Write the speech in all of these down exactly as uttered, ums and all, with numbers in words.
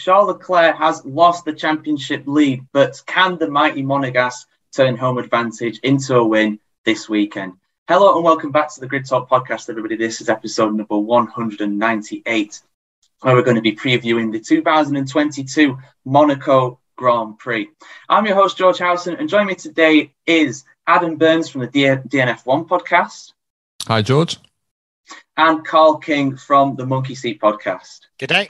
Charles Leclerc has lost the championship lead, but can the mighty Monegasque turn home advantage into a win this weekend? Hello and welcome back to the Grid Talk podcast, everybody. This is episode number one hundred ninety-eight, where we're going to be previewing the two thousand twenty-two Monaco Grand Prix. I'm your host, George Howson, and joining me today is Adam Burns from the D N F one podcast. Hi, George. And Carl King from the Monkey Seat podcast. Good day.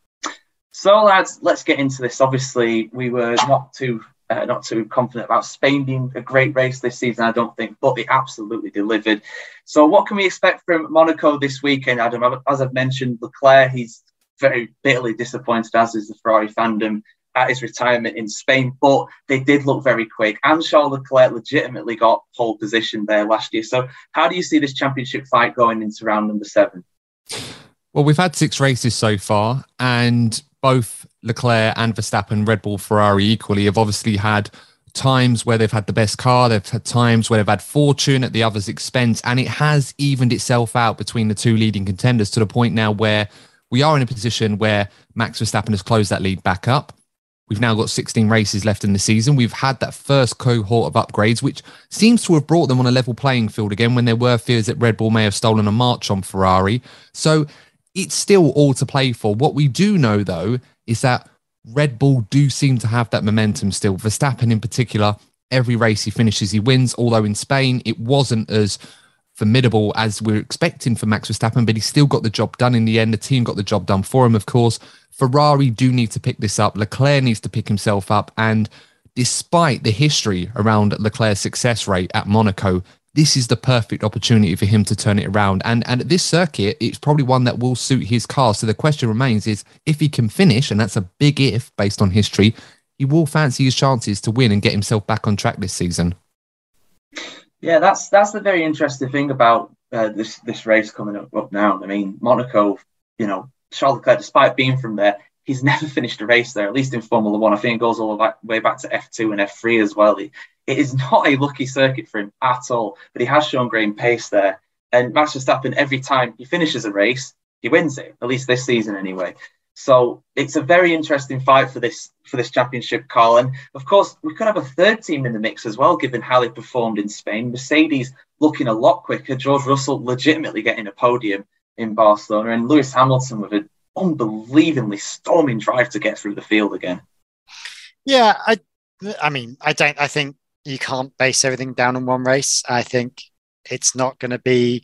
So, lads, let's get into this. Obviously, we were not too uh, not too confident about Spain being a great race this season, I don't think, but they absolutely delivered. So what can we expect from Monaco this weekend, Adam? As I've mentioned, Leclerc, he's very bitterly disappointed, as is the Ferrari fandom, at his retirement in Spain, but they did look very quick. And Charles Leclerc legitimately got pole position there last year. So how do you see this championship fight going into round number seven? Well, we've had six races so far, and both Leclerc and Verstappen, Red Bull, Ferrari equally have obviously had times where they've had the best car. They've had times where they've had fortune at the other's expense, and it has evened itself out between the two leading contenders to the point now where we are in a position where Max Verstappen has closed that lead back up. We've now got sixteen races left in the season. We've had that first cohort of upgrades, which seems to have brought them on a level playing field again when there were fears that Red Bull may have stolen a march on Ferrari. So it's still all to play for. What we do know, though, is that Red Bull do seem to have that momentum still. Verstappen in particular, every race he finishes, he wins, although in Spain it wasn't as formidable as we we're expecting for Max Verstappen, but he still got the job done in the end. The team got the job done for him, of course. Ferrari do need to pick this up. Leclerc needs to pick himself up. And despite the history around Leclerc's success rate at Monaco, this is the perfect opportunity for him to turn it around. And, and at this circuit, it's probably one that will suit his car. So the question remains is if he can finish, and that's a big if based on history, he will fancy his chances to win and get himself back on track this season. Yeah, that's that's the very interesting thing about uh, this this race coming up, up now. I mean, Monaco, you know, Charles Leclerc, despite being from there, he's never finished a race there, at least in Formula One. I think it goes all the way back to F two and F three as well. It, it is not a lucky circuit for him at all, but he has shown great pace there. And Max Verstappen, every time he finishes a race, he wins it, at least this season anyway. So it's a very interesting fight for this for this championship, Carl. And of course, we could have a third team in the mix as well, given how they performed in Spain. Mercedes looking a lot quicker. George Russell legitimately getting a podium in Barcelona, and Lewis Hamilton with an unbelievably storming drive to get through the field again. Yeah, I, I mean, I don't. I think you can't base everything down on one race. I think it's not going to be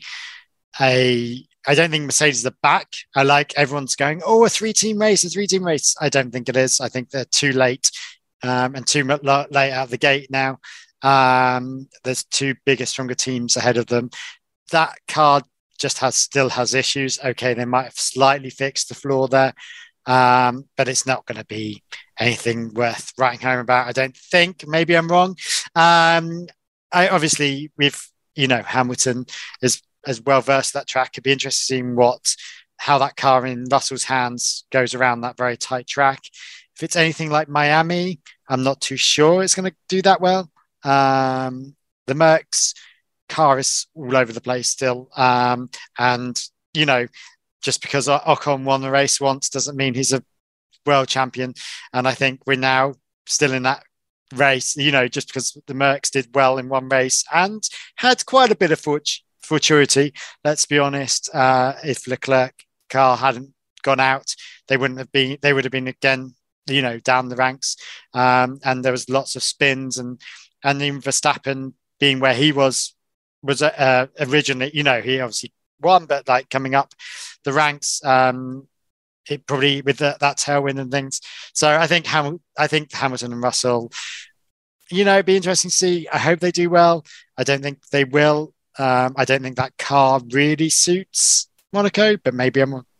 a. I don't think Mercedes are back. I like everyone's going, oh, a three-team race, a three-team race. I don't think it is. I think they're too late um, and too late out of the gate now. Um, there's two bigger, stronger teams ahead of them. That car just has still has issues. Okay, they might have slightly fixed the flaw there, um, but it's not going to be anything worth writing home about. I don't think. Maybe I'm wrong. Um, I obviously we've you know Hamilton is as well versed that track. It'd be interesting to see what how that car in Russell's hands goes around that very tight track. If it's anything like Miami, I'm not too sure it's going to do that well. Um, the Mercs car is all over the place still. Um, and, you know, just because Ocon won the race once doesn't mean he's a world champion. And I think we're now still in that race, you know, just because the Mercs did well in one race and had quite a bit of fort- fortuity. Let's be honest. Uh, if Leclerc car hadn't gone out, they wouldn't have been, they would have been again, you know, down the ranks. Um, and there was lots of spins and, and even Verstappen being where he was, was uh, originally, you know, he obviously won, but like coming up the ranks, um, it probably with the, that tailwind and things. So I think Ham- I think Hamilton and Russell, you know, it'd be interesting to see. I hope they do well. I don't think they will. Um, I don't think that car really suits Monaco, but maybe I'm wrong.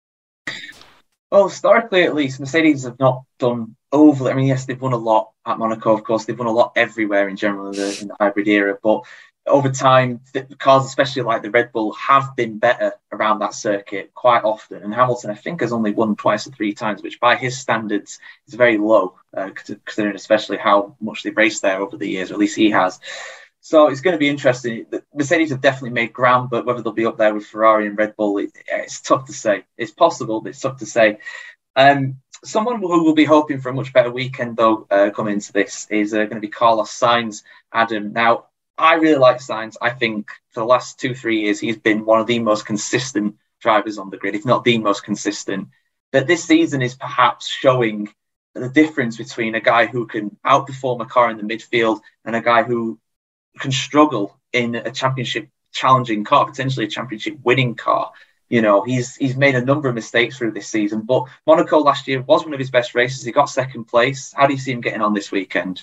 Well, historically, at least, Mercedes have not done overly. I mean, yes, they've won a lot at Monaco, of course. They've won a lot everywhere in general in the, in the hybrid era. But over time, the cars, especially like the Red Bull, have been better around that circuit quite often. And Hamilton, I think, has only won twice or three times, which by his standards is very low, uh, considering especially how much they've raced there over the years, or at least he has. So it's going to be interesting. The Mercedes have definitely made ground, but whether they'll be up there with Ferrari and Red Bull, it, it's tough to say. It's possible, but it's tough to say. Um, someone who will be hoping for a much better weekend, though, uh, coming into this is uh, going to be Carlos Sainz. Adam, now, I really like Sainz. I think for the last two, three years, he's been one of the most consistent drivers on the grid, if not the most consistent. But this season is perhaps showing the difference between a guy who can outperform a car in the midfield and a guy who can struggle in a championship challenging car, potentially a championship winning car. You know, he's he's made a number of mistakes through this season, but Monaco last year was one of his best races. He got second place. How do you see him getting on this weekend?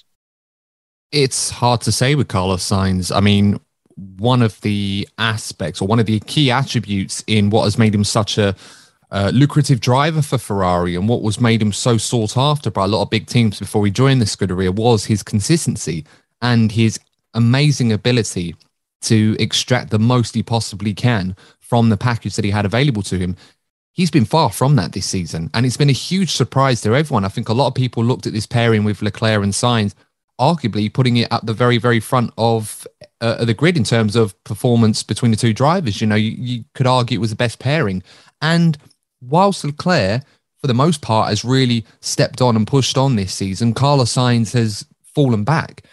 It's hard to say with Carlos Sainz. I mean, one of the aspects or one of the key attributes in what has made him such a uh, lucrative driver for Ferrari and what was made him so sought after by a lot of big teams before he joined the Scuderia was his consistency and his amazing ability to extract the most he possibly can from the package that he had available to him. He's been far from that this season, and it's been a huge surprise to everyone. I think a lot of people looked at this pairing with Leclerc and Sainz, arguably putting it at the very, very front of uh, the grid in terms of performance between the two drivers. You know, you, you could argue it was the best pairing. And whilst Leclerc, for the most part, has really stepped on and pushed on this season, Carlos Sainz has fallen back.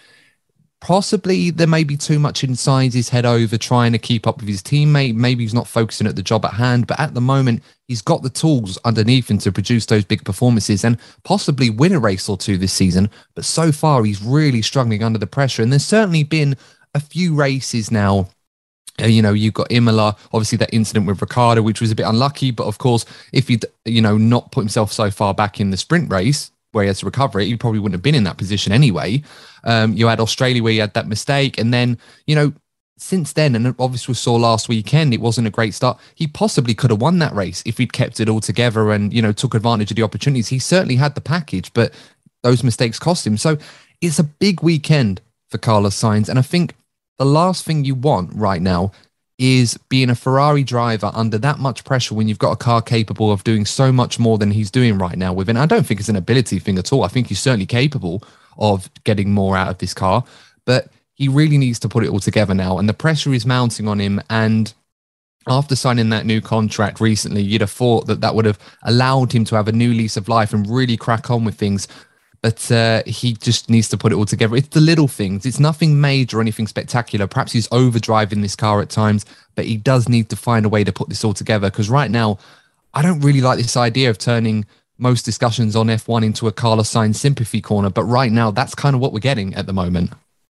Possibly there may be too much inside his head over trying to keep up with his teammate. Maybe he's not focusing at the job at hand, but at the moment, he's got the tools underneath him to produce those big performances and possibly win a race or two this season. But so far, he's really struggling under the pressure. And there's certainly been a few races now. Uh, you know, you've got Imola, obviously that incident with Ricciardo, which was a bit unlucky. But of course, if he'd, you know, not put himself so far back in the sprint race, where he has to recover it, he probably wouldn't have been in that position anyway. Um, you had Australia where he had that mistake. And then, you know, since then, and obviously we saw last weekend, it wasn't a great start. He possibly could have won that race if he'd kept it all together and, you know, took advantage of the opportunities. He certainly had the package, but those mistakes cost him. So it's a big weekend for Carlos Sainz. And I think the last thing you want right now is being a Ferrari driver under that much pressure when you've got a car capable of doing so much more than he's doing right now with it. And I don't think it's an ability thing at all. I think he's certainly capable of getting more out of this car, but he really needs to put it all together now. And the pressure is mounting on him. And after signing that new contract recently, you'd have thought that that would have allowed him to have a new lease of life and really crack on with things. But uh, he just needs to put it all together. It's the little things. It's nothing major or anything spectacular. Perhaps he's overdriving this car at times, but he does need to find a way to put this all together. Because right now, I don't really like this idea of turning most discussions on F one into a Carlos Sainz sympathy corner. But right now, that's kind of what we're getting at the moment.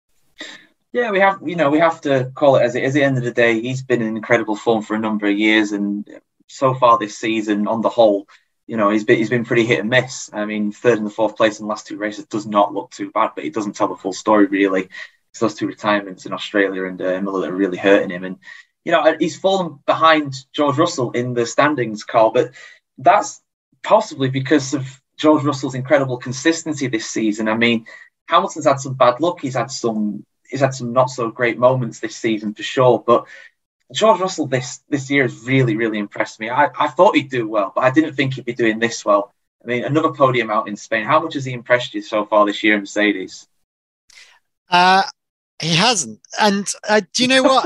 Yeah, we have, you know, we have to call it as it is. At the end of the day, he's been in incredible form for a number of years. And so far this season, on the whole, you know, he's been, he's been pretty hit and miss. I mean, third and the fourth place in the last two races does not look too bad, but it doesn't tell the full story, really. It's those two retirements in Australia and uh, Imola that are really hurting him. And, you know, he's fallen behind George Russell in the standings, Carl, but that's possibly because of George Russell's incredible consistency this season. I mean, Hamilton's had some bad luck. He's had some, he's had some not so great moments this season for sure, but George Russell this this year has really, really impressed me. I, I thought he'd do well, but I didn't think he'd be doing this well. I mean, another podium out in Spain. How much has he impressed you so far this year in Mercedes? Uh, he hasn't. And uh, do you know what?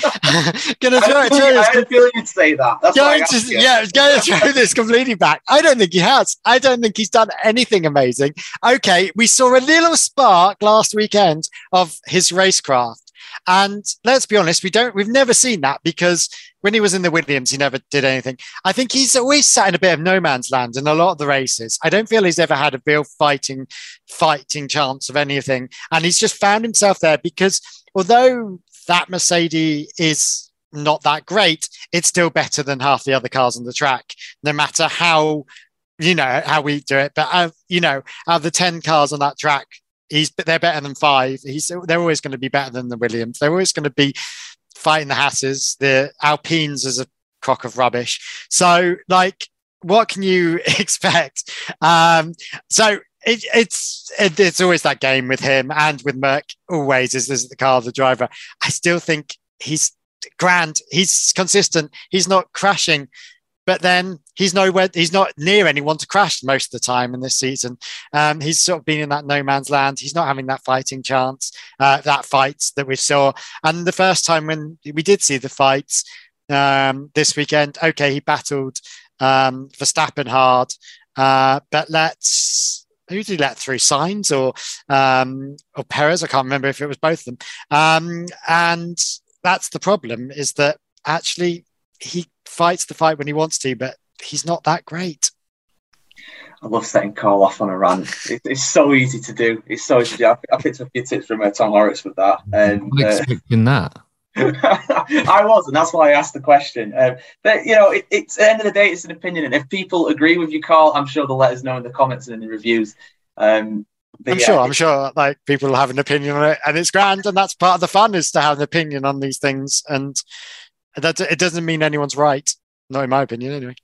gonna throw, I, throw I this had a feeling you'd say that. That's going to, yeah, going to throw this completely back. I don't think he has. I don't think he's done anything amazing. Okay, we saw a little spark last weekend of his racecraft. And let's be honest, we don't, we've never seen that because when he was in the Williams, he never did anything. I think he's always sat in a bit of no man's land in a lot of the races. I don't feel he's ever had a real fighting, fighting chance of anything. And he's just found himself there because although that Mercedes is not that great, it's still better than half the other cars on the track, no matter how, you know, how we do it. But, uh, you know, out of the ten cars on that track, He's, they're better than five. He's, they're always going to be better than the Williams. They're always going to be fighting the Hasses. The Alpines is a crock of rubbish. So, like, what can you expect? Um, so it, it's it, it's always that game with him and with Merc. Always is this the car of the driver. I still think he's grand. He's consistent. He's not crashing. But then he's nowhere, he's not near anyone to crash most of the time in this season. Um, he's sort of been in that no man's land. He's not having that fighting chance, uh, that fight that we saw. And the first time when we did see the fights um, this weekend, okay, he battled um, Verstappen hard. Uh, but let's who did he let through? Sainz or um, or Perez? I can't remember if it was both of them. Um, and that's the problem, is that actually he fights the fight when he wants to, but he's not that great. I love setting Carl off on a rant. It, it's so easy to do. It's so easy to do. I, I picked up a few tips from uh, Tom Horrocks with that. And, I'm expecting uh, that. I was, and that's why I asked the question. Um, but, you know, it, it's at the end of the day, it's an opinion. And if people agree with you, Carl, I'm sure they'll let us know in the comments and in the reviews. Um, I'm yeah, sure, I'm sure like people will have an opinion on it, and it's grand. And that's part of the fun, is to have an opinion on these things. And that it doesn't mean anyone's right. Not in my opinion, anyway.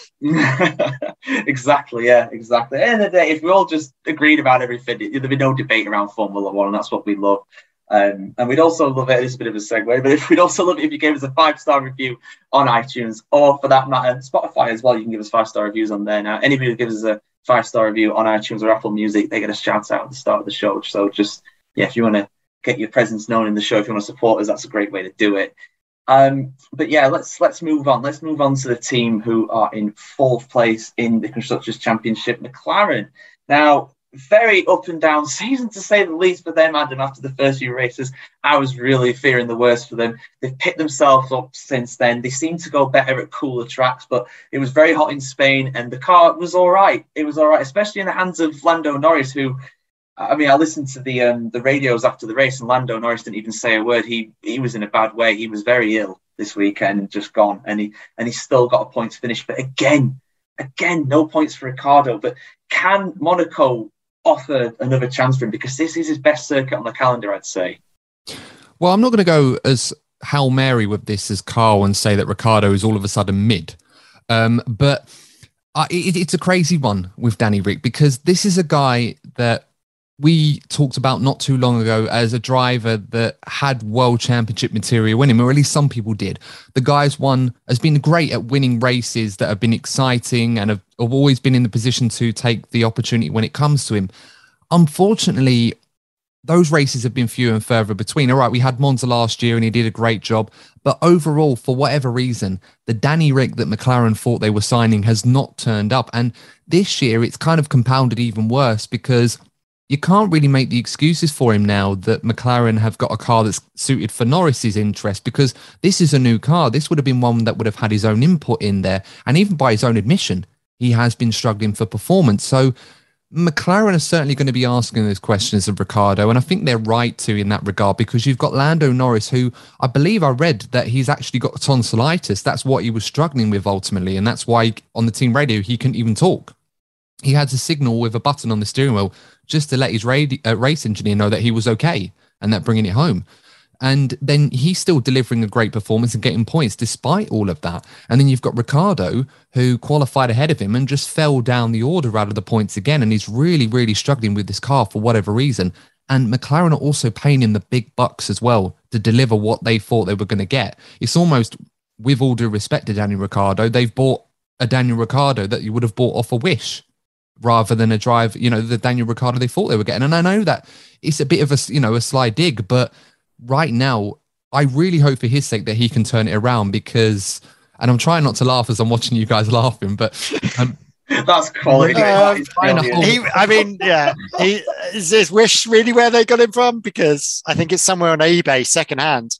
Exactly, yeah, exactly. At the end of the day, if we all just agreed about everything, there'd be no debate around Formula One, and that's what we love. Um, and we'd also love it, it's a bit of a segue, but if we'd also love it if you gave us a five-star review on iTunes, or for that matter, Spotify as well. You can give us five-star reviews on there now. Anybody who gives us a five-star review on iTunes or Apple Music, they get a shout-out at the start of the show. So just, yeah, if you want to get your presence known in the show, if you want to support us, that's a great way to do it. Um, but yeah, let's let's move on. Let's move on to the team who are in fourth place in the Constructors' Championship, McLaren. Now, very up and down season, to say the least, for them, Adam. After the first few races, I was really fearing the worst for them. They've picked themselves up since then. They seem to go better at cooler tracks, but it was very hot in Spain, and the car was all right. It was all right, especially in the hands of Lando Norris, who, I mean, I listened to the um, the radios after the race, and Lando Norris didn't even say a word. He he was in a bad way. He was very ill this weekend, just gone, and he and he still got a point to finish. But again, again, no points for Ricciardo. But can Monaco offer another chance for him? Because this is his best circuit on the calendar, I'd say. Well, I'm not going to go as Hail Mary with this as Carl and say that Ricciardo is all of a sudden mid. Um, but uh, it, it's a crazy one with Danny Ric, because this is a guy that we talked about not too long ago as a driver that had world championship material in him, or at least some people did. The guy's won, has been great at winning races that have been exciting and have, have always been in the position to take the opportunity when it comes to him. Unfortunately, those races have been few and further between. All right, we had Monza last year and he did a great job. But overall, for whatever reason, the Danny Ric that McLaren thought they were signing has not turned up. And this year, it's kind of compounded even worse, because you can't really make the excuses for him now that McLaren have got a car that's suited for Norris's interest, because this is a new car. This would have been one that would have had his own input in there. And even by his own admission, he has been struggling for performance. So McLaren are certainly going to be asking those questions of Ricciardo. And I think they're right to in that regard, because you've got Lando Norris, who I believe I read that he's actually got tonsillitis. That's what he was struggling with ultimately. And that's why on the team radio, he couldn't even talk. He had to signal with a button on the steering wheel just to let his radi- uh, race engineer know that he was okay and that bringing it home. And then he's still delivering a great performance and getting points despite all of that. And then you've got Ricciardo, who qualified ahead of him and just fell down the order out of the points again. And he's really, really struggling with this car for whatever reason. And McLaren are also paying him the big bucks as well to deliver what they thought they were going to get. It's almost, with all due respect to Daniel Ricciardo, they've bought a Daniel Ricciardo that you would have bought off a Wish, rather than a drive, you know, the Daniel Ricciardo they thought they were getting. And I know that it's a bit of a, you know, a sly dig, but right now, I really hope for his sake that he can turn it around, because, and I'm trying not to laugh as I'm watching you guys laughing, but um, that's quality. Um, he, I mean, yeah, he, is this Wish really where they got him from? Because I think it's somewhere on eBay, secondhand.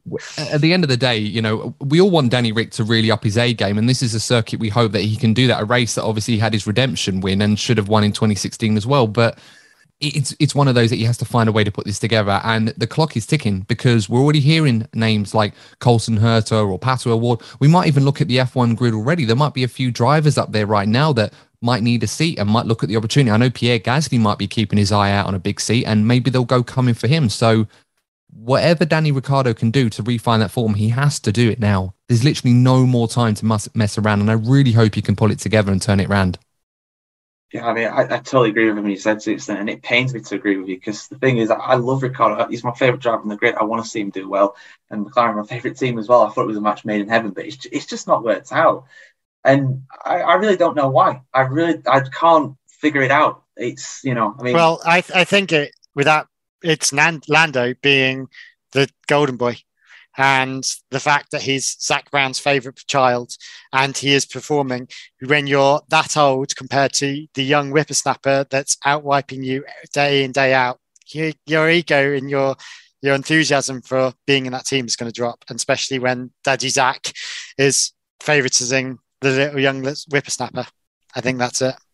At the end of the day, you know, we all want Danny Ric to really up his A game, and this is a circuit we hope that he can do that. A race that obviously had his redemption win and should have won in twenty sixteen as well. But it's it's one of those that he has to find a way to put this together, and the clock is ticking, because we're already hearing names like Colson Herta or Pato Award. We might even look at the F one grid already. There might be a few drivers up there right now that might need a seat and might look at the opportunity. I know Pierre Gasly might be keeping his eye out on a big seat, and maybe they'll go coming for him. So whatever Danny Ricciardo can do to refine that form, he has to do it now. There's literally no more time to mess, mess around, and I really hope he can pull it together and turn it around. Yeah, I mean, I, I totally agree with him when you said to extent, and it pains me to agree with you, because the thing is, I, I love Ricciardo. He's my favourite driver in the grid. I want to see him do well, and McLaren, my favourite team as well. I thought it was a match made in heaven, but it's, it's just not worked out, and I, I really don't know why. I really, I can't figure it out. It's, you know, I mean, well, I I think it without it's Nan, Lando being the golden boy. And the fact that he's Zach Brown's favourite child and he is performing when you're that old compared to the young whippersnapper that's out wiping you day in, day out, you, your ego and your your enthusiasm for being in that team is going to drop. And especially when Daddy Zach is favouritising the little young whippersnapper. I think that's it.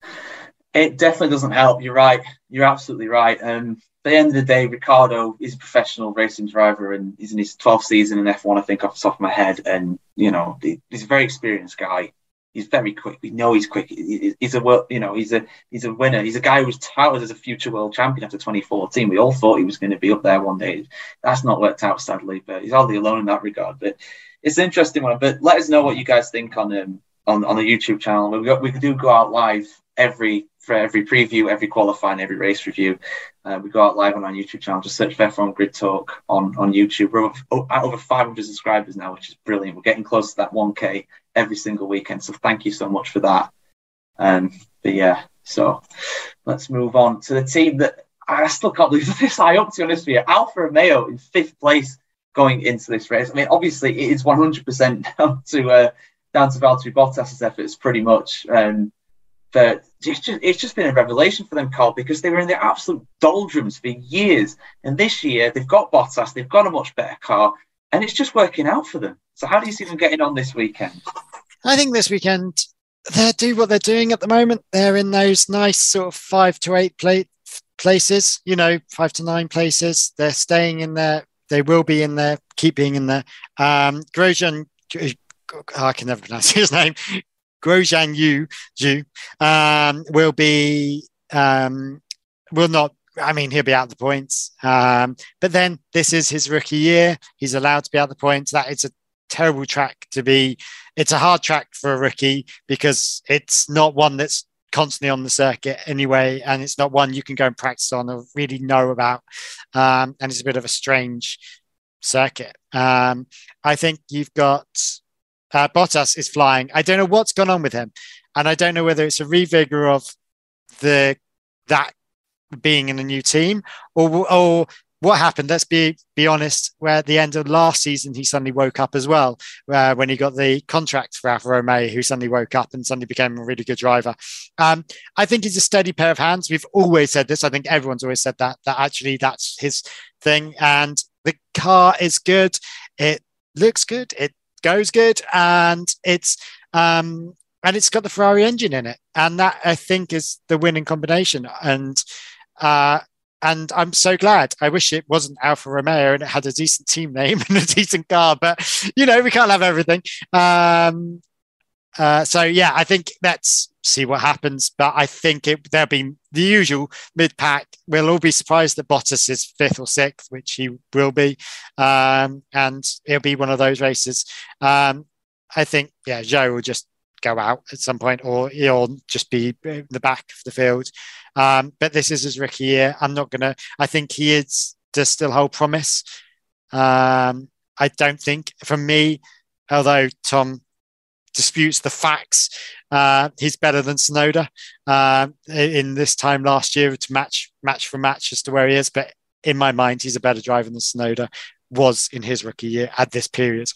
It definitely doesn't help. You're right. You're absolutely right. Um, at the end of the day, Ricciardo is a professional racing driver and he's in his twelfth season in F one, I think, off the top of my head. And, you know, he's a very experienced guy. He's very quick. We know he's quick. He's a, you know, he's a he's a winner. He's a guy who was touted as a future world champion after twenty fourteen. We all thought he was going to be up there one day. That's not worked out, sadly, but he's hardly alone in that regard. But it's an interesting one. But let us know what you guys think on um, on, on the YouTube channel. We got, we do go out live every for every preview, every qualifying, every race review. Uh, we go out live on our YouTube channel. Just search for F one Grid Talk on, on YouTube. We're over, at over five hundred subscribers now, which is brilliant. We're getting close to that one K every single weekend. So thank you so much for that. Um, but yeah, so let's move on to the team that I still can't believe this high up, to be honest with you. Alfa Romeo in fifth place going into this race. I mean, obviously it is one hundred percent down to uh, down to Valtteri Bottas's efforts, pretty much. Um, but it's just, it's just been a revelation for them, Carl, because they were in the absolute doldrums for years. And this year they've got Bottas, they've got a much better car, and it's just working out for them. So how do you see them getting on this weekend? I think this weekend they do what they're doing at the moment. They're in those nice sort of five to eight play, places, you know, five to nine places. They're staying in there. They will be in there, keep being in there. Um, Grosjean, oh, I can never pronounce his name. Grosjean Yu, Yu um, will be, um, will not, I mean, he'll be out of the points. Um, but then this is his rookie year. He's allowed to be out of the points. That is a terrible track to be. It's a hard track for a rookie because it's not one that's constantly on the circuit anyway. And it's not one you can go and practice on or really know about. Um, and it's a bit of a strange circuit. Um, I think you've got uh, Bottas is flying. I don't know what's gone on with him. And I don't know whether it's a revigor of the that being in a new team or or what happened. Let's be be honest, where at the end of last season he suddenly woke up as well, uh, when he got the contract for Alfa Romeo, who suddenly woke up and suddenly became a really good driver. um I think he's a steady pair of hands. We've always said this. I think everyone's always said that that actually that's his thing. And the car is good, it looks good, it goes good, and it's um and it's got the Ferrari engine in it, and that I think is the winning combination. And uh, and I'm so glad. I wish it wasn't Alfa Romeo and it had a decent team name and a decent car, but you know we can't have everything. Um, uh, so yeah, I think let's see what happens. But I think it, there'll be the usual mid-pack. We'll all be surprised that Bottas is fifth or sixth, which he will be, um, and it'll be one of those races. Um, I think yeah, Zhou will just go out at some point, or he'll just be in the back of the field. Um, but this is his rookie year. I'm not gonna. I think he is does still hold promise. Um, I don't think, for me, although Tom disputes the facts, uh, he's better than Tsunoda uh, in this time last year to match match for match as to where he is. But in my mind, he's a better driver than Tsunoda was in his rookie year at this period.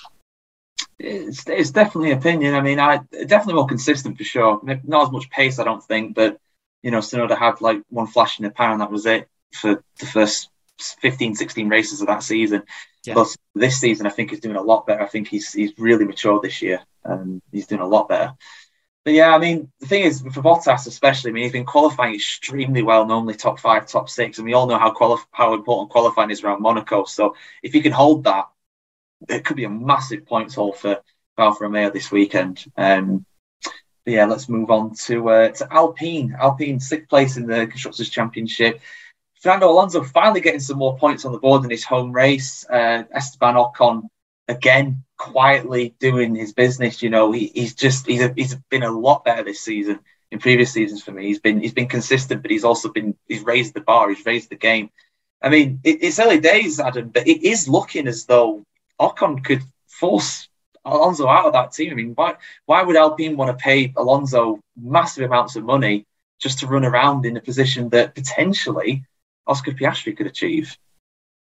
It's, it's definitely opinion. I mean, I definitely more consistent for sure. Not as much pace, I don't think, but you know, Tsunoda had like one flash in the pan, and that was it for the first fifteen, sixteen races of that season. Yeah. But this season, I think he's doing a lot better. I think he's he's really matured this year, and he's doing a lot better. But yeah, I mean, the thing is, for Bottas especially, I mean, he's been qualifying extremely well, normally top five, top six, and we all know how quali- how important qualifying is around Monaco. So if he can hold that, it could be a massive points haul for Alfa Romeo this weekend. Um, but yeah, let's move on to uh, to Alpine. Alpine sixth place in the Constructors' Championship. Fernando Alonso finally getting some more points on the board in his home race. Uh, Esteban Ocon again quietly doing his business. You know, he, he's just he's a, he's been a lot better this season in previous seasons for me. He's been he's been consistent, but he's also been he's raised the bar. He's raised the game. I mean, it, it's early days, Adam, but it is looking as though Ocon could force Alonso out of that team. I mean, why why would Alpine want to pay Alonso massive amounts of money just to run around in a position that potentially Oscar Piastri could achieve?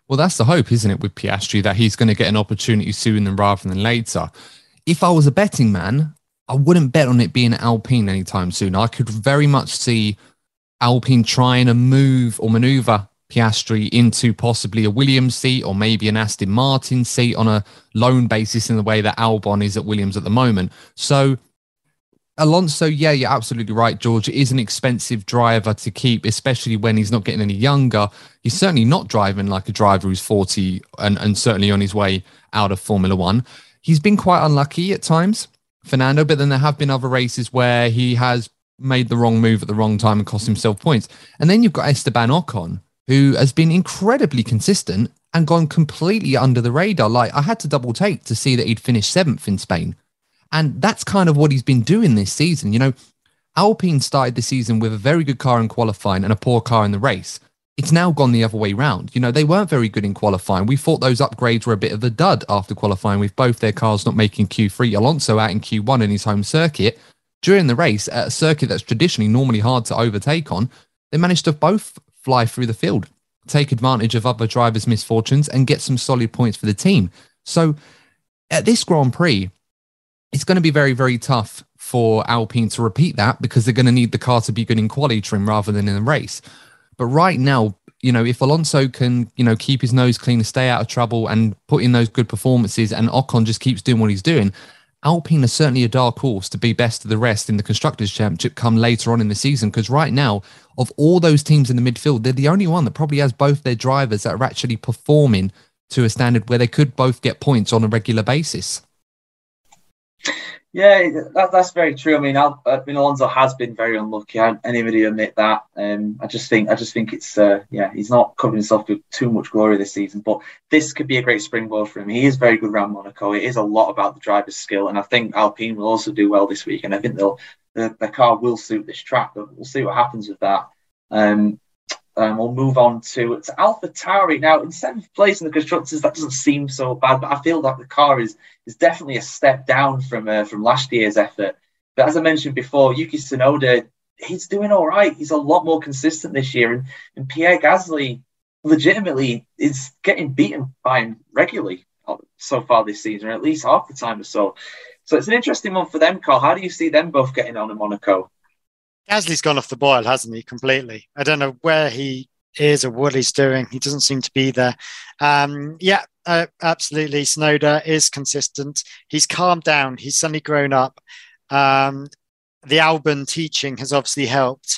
Well, that's the hope, isn't it, with Piastri, that he's going to get an opportunity sooner rather than later. If I was a betting man, I wouldn't bet on it being Alpine anytime soon. I could very much see Alpine trying to move or maneuver Piastri into possibly a Williams seat or maybe an Aston Martin seat on a loan basis in the way that Albon is at Williams at the moment. So Alonso, yeah, you're absolutely right, George. It is an expensive driver to keep, especially when he's not getting any younger. He's certainly not driving like a driver who's forty and, and certainly on his way out of Formula One. He's been quite unlucky at times, Fernando, but then there have been other races where he has made the wrong move at the wrong time and cost himself points. And then you've got Esteban Ocon, who has been incredibly consistent and gone completely under the radar. Like, I had to double take to see that he'd finished seventh in Spain. And that's kind of what he's been doing this season. You know, Alpine started the season with a very good car in qualifying and a poor car in the race. It's now gone the other way round. You know, they weren't very good in qualifying. We thought those upgrades were a bit of a dud after qualifying, with both their cars not making Q three. Alonso out in Q one in his home circuit. During the race, at a circuit that's traditionally normally hard to overtake on, they managed to both fly through the field, take advantage of other drivers' misfortunes and get some solid points for the team. So at this Grand Prix, it's going to be very, very tough for Alpine to repeat that, because they're going to need the car to be good in quali trim rather than in the race. But right now, you know, if Alonso can, you know, keep his nose clean and stay out of trouble and put in those good performances, and Ocon just keeps doing what he's doing, Alpine are certainly a dark horse to be best of the rest in the Constructors' Championship come later on in the season, because right now, of all those teams in the midfield, they're the only one that probably has both their drivers that are actually performing to a standard where they could both get points on a regular basis. Yeah, that, that's very true. I mean, Al, I mean, Alonso has been very unlucky. I, anybody admit that? Um, I just think, I just think it's, uh, yeah, he's not covering himself with too much glory this season. But this could be a great springboard for him. He is very good around Monaco. It is a lot about the driver's skill, and I think Alpine will also do well this week. And I think they'll, the, the car will suit this track. But we'll see what happens with that. Um, Um, we'll move on to, to AlphaTauri. Now, in seventh place in the Constructors, that doesn't seem so bad, but I feel like the car is is definitely a step down from uh, from last year's effort. But as I mentioned before, Yuki Tsunoda, he's doing all right. He's a lot more consistent this year. And, and Pierre Gasly legitimately is getting beaten by him regularly so far this season, or at least half the time or so. So it's an interesting one for them, Carl. How do you see them both getting on in Monaco? Gasly's gone off the boil, hasn't he, completely? I don't know where he is or what he's doing. He doesn't seem to be there. Um, yeah, uh, absolutely. Tsunoda is consistent. He's calmed down. He's suddenly grown up. Um, the Albon teaching has obviously helped.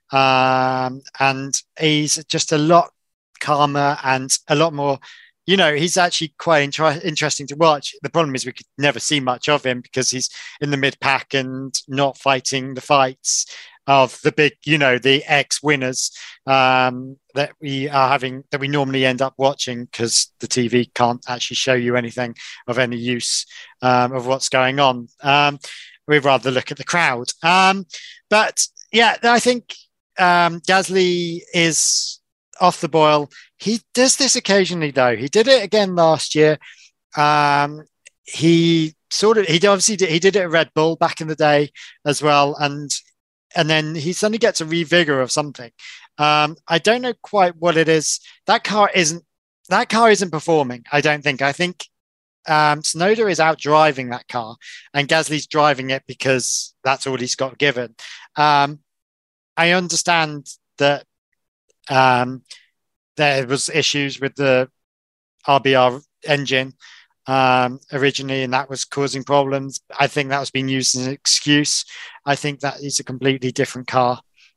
Um, and he's just a lot calmer and a lot more, you know, he's actually quite inter- interesting to watch. The problem is we could never see much of him because he's in the mid-pack and not fighting the fights of the big, you know, the ex-winners um, that we are having, that we normally end up watching, because the T V can't actually show you anything of any use um, of what's going on. Um, we'd rather look at the crowd. Um, but yeah, I think um, Gasly is off the boil. He does this occasionally, though. He did it again last year. Um, he sort of, he obviously did, he did it at Red Bull back in the day as well. And And then he suddenly gets a revigor of something. Um, I don't know quite what it is. That car isn't. That car isn't performing. I don't think. I think um, Tsunoda is out driving that car, and Gasly's driving it because that's all he's got given. Um, I understand that um, there was issues with the R B R engine um originally, and that was causing problems. I think that was being used as an excuse. I think that is a completely different car,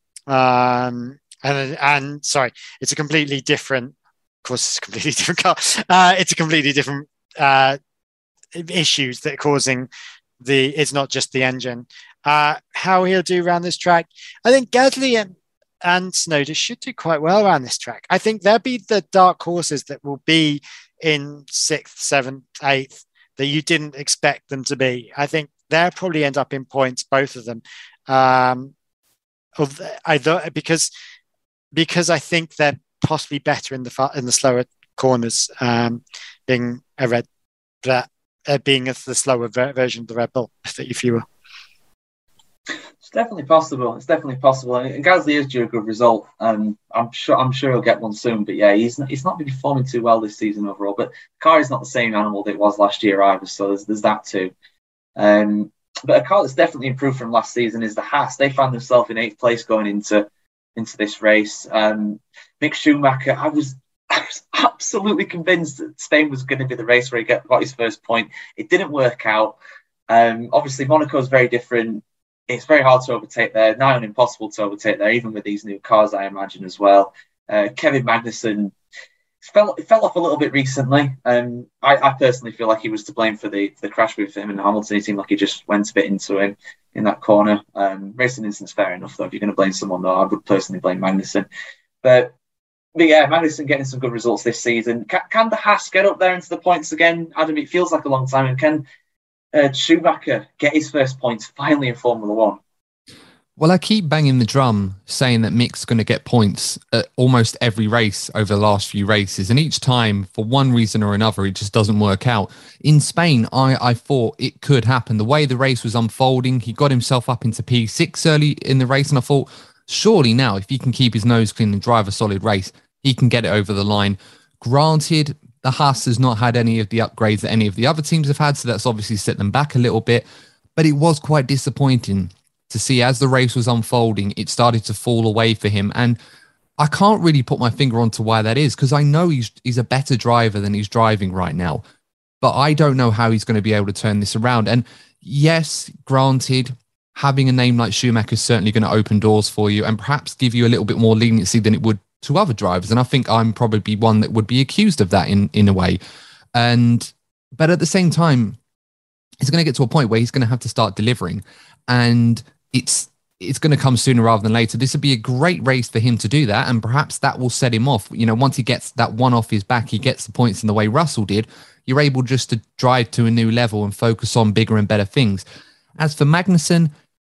um and and sorry it's a completely different of course it's a completely different car uh it's a completely different uh issues that are causing the it's not just the engine. Uh how he'll do around this track, I think Gasly and and Tsunoda should do quite well around this track. I think they'll be the dark horses that will be in sixth, seventh, eighth, that you didn't expect them to be. I think they'll probably end up in points, both of them. Um, of either because because I think they're possibly better in the in the slower corners, um, being a red, uh, being a, the slower ver- version of the Red Bull, if you will. It's definitely possible. It's definitely possible. And Gasly is due a good result. Um, I'm sure. I'm sure he'll get one soon. But yeah, he's not, he's not been performing too well this season overall. But the car is not the same animal that it was last year either. So there's, there's that too. Um, but a car that's definitely improved from last season is the Haas. They found themselves in eighth place going into into this race. Um, Mick Schumacher. I was I was absolutely convinced that Spain was going to be the race where he got, got his first point. It didn't work out. Um, obviously, Monaco is very different. It's very hard to overtake there, now impossible to overtake there, even with these new cars, I imagine, as well. Uh, Kevin Magnussen fell fell off a little bit recently. Um, I, I personally feel like he was to blame for the, the crash with him and Hamilton. It seemed like he just went a bit into him in that corner. Um, racing instance, fair enough, though. If you're going to blame someone, though, I would personally blame Magnussen. But, but yeah, Magnussen getting some good results this season. Can, can the Haas get up there into the points again? Adam, it feels like a long time. And can Uh, Schumacher get his first points finally in Formula One? Well, I keep banging the drum saying that Mick's going to get points at almost every race over the last few races. And each time, for one reason or another, it just doesn't work out. In Spain, I, I thought it could happen. The way the race was unfolding, he got himself up into P six early in the race. And I thought, surely now, if he can keep his nose clean and drive a solid race, he can get it over the line. Granted, the Haas has not had any of the upgrades that any of the other teams have had, so that's obviously set them back a little bit. But it was quite disappointing to see as the race was unfolding, it started to fall away for him. And I can't really put my finger onto why that is, because I know he's he's a better driver than he's driving right now. But I don't know how he's going to be able to turn this around. And yes, granted, having a name like Schumacher is certainly going to open doors for you and perhaps give you a little bit more leniency than it would to other drivers. And I think I'm probably one that would be accused of that in, in a way. And, but at the same time, it's going to get to a point where he's going to have to start delivering, and it's, it's going to come sooner rather than later. This would be a great race for him to do that. And perhaps that will set him off. You know, once he gets that one off his back, he gets the points in the way Russell did. You're able just to drive to a new level and focus on bigger and better things. As for Magnussen,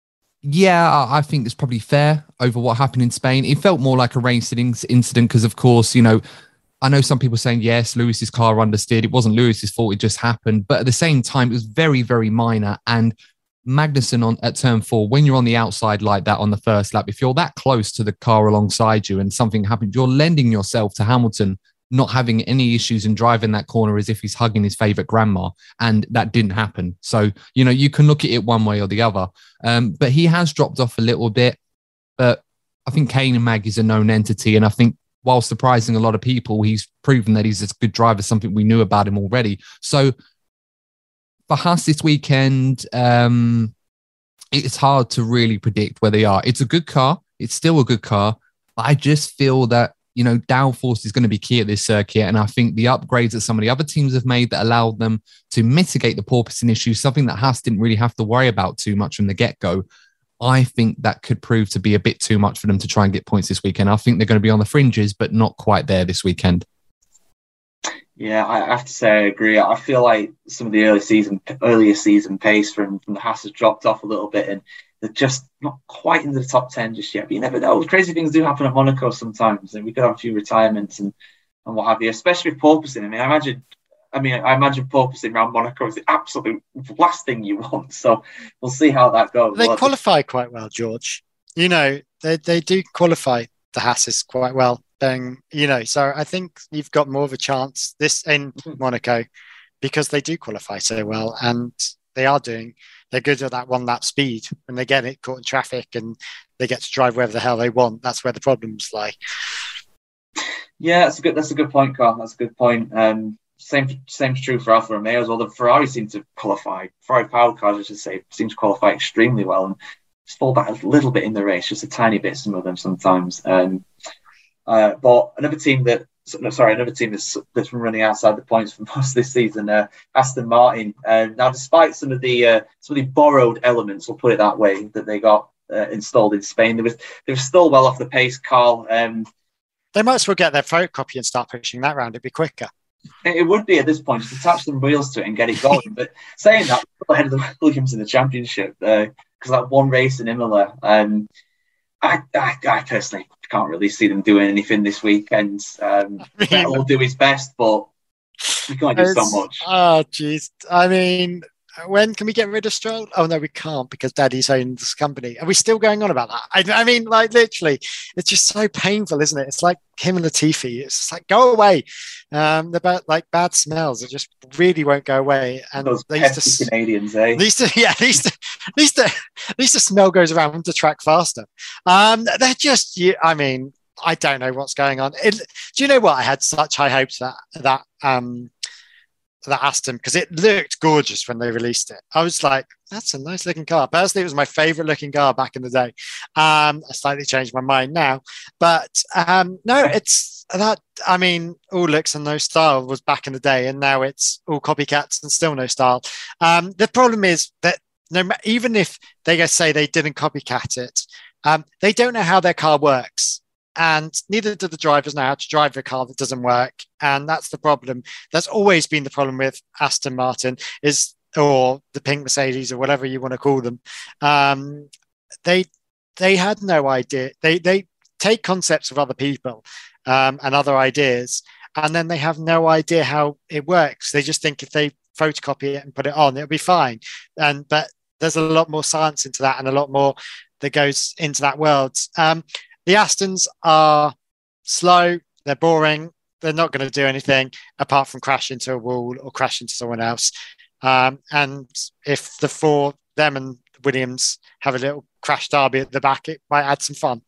yeah, I think it's probably fair over what happened in Spain. It felt more like a race incident because, of course, you know, I know some people saying, yes, Lewis's car understeered. It wasn't Lewis's fault. It just happened. But at the same time, it was very, very minor. And Magnussen on at turn four, when you're on the outside like that on the first lap, if you're that close to the car alongside you and something happens, you're lending yourself to Hamilton not having any issues in driving that corner as if he's hugging his favorite grandma. And that didn't happen. So, you know, you can look at it one way or the other. Um, but he has dropped off a little bit. But I think Kane and Mag is a known entity. And I think while surprising a lot of people, he's proven that he's a good driver, something we knew about him already. So for Haas this weekend, um, it's hard to really predict where they are. It's a good car. It's still a good car. But I just feel that, you know, downforce is going to be key at this circuit. And I think the upgrades that some of the other teams have made that allowed them to mitigate the porpoising issue, something that Haas didn't really have to worry about too much from the get-go, I think that could prove to be a bit too much for them to try and get points this weekend. I think they're going to be on the fringes, but not quite there this weekend. Yeah, I have to say I agree. I feel like some of the early season, earlier season pace from, from the Haas has dropped off a little bit, and they're just not quite into the top ten just yet. But you never know. Crazy things do happen at Monaco sometimes, and we could have a few retirements and, and what have you, especially with porpoising. I mean, I imagine, I mean, I imagine porpoising around Monaco is the absolute last thing you want. So we'll see how that goes. They well, qualify quite well, George. You know, they they do qualify the Hasses quite well. Then, you know, so I think you've got more of a chance this in Monaco because they do qualify so well, and they are doing. They're good at that one lap speed. When they get it caught in traffic and they get to drive wherever the hell they want, that's where the problems lie. Yeah, that's a good. That's a good point, Carl. That's a good point. Um, same, same's true for Alfa Romeo as well. The Ferrari seem to qualify. Ferrari powered cars, I should say, seem to qualify extremely well and just fall back a little bit in the race, just a tiny bit. Some of them sometimes. Um, uh, but another team that. Sorry, another team that's, that's been running outside the points for most of this season, uh, Aston Martin. Uh, now, despite some of the uh, some of the borrowed elements, we'll put it that way, that they got uh, installed in Spain, they was they were still well off the pace, Carl. Um, they might as well get their photocopy and start pushing that round. It'd be quicker. It, it would be at this point, just attach some wheels to it and get it going. But saying that, we're ahead of the Williams in the championship because uh, that one race in Imola. Um, I, I, I personally can't really see them doing anything this weekend. Um, I mean, Vettel will do his best, but we can't do so much. Oh, jeez. I mean, when can we get rid of Stroll? Oh no, we can't because Daddy's owning this company. Are we still going on about that? I, I mean, like literally, it's just so painful, isn't it? It's like him and Latifi. It's just like go away. Um, they're about like bad smells. It just really won't go away. And those they used to, Canadians, eh? At least, yeah, at least, at least, at least the smell goes around the track faster. Um, they're just, I mean, I don't know what's going on. It, do you know what? I had such high hopes that that um. that Aston, because it looked gorgeous when they released it. I was like, that's a nice looking car. Personally, it was my favorite looking car back in the day. Um, I slightly changed my mind now, but um, no, it's that, I mean, all looks and no style was back in the day, and now it's all copycats and still no style. Um, the problem is that no, even if they go say they didn't copycat it, um, they don't know how their car works. And neither do the drivers know how to drive a car that doesn't work. And that's the problem. That's always been the problem with Aston Martin is, or the pink Mercedes or whatever you want to call them. Um, they they had no idea. They they take concepts of other people um, and other ideas, and then they have no idea how it works. They just think if they photocopy it and put it on, it'll be fine. And but there's a lot more science into that and a lot more that goes into that world. Um, The Astons are slow, they're boring, they're not going to do anything apart from crash into a wall or crash into someone else. Um, and if the four, them and Williams, have a little crash derby at the back, it might add some fun.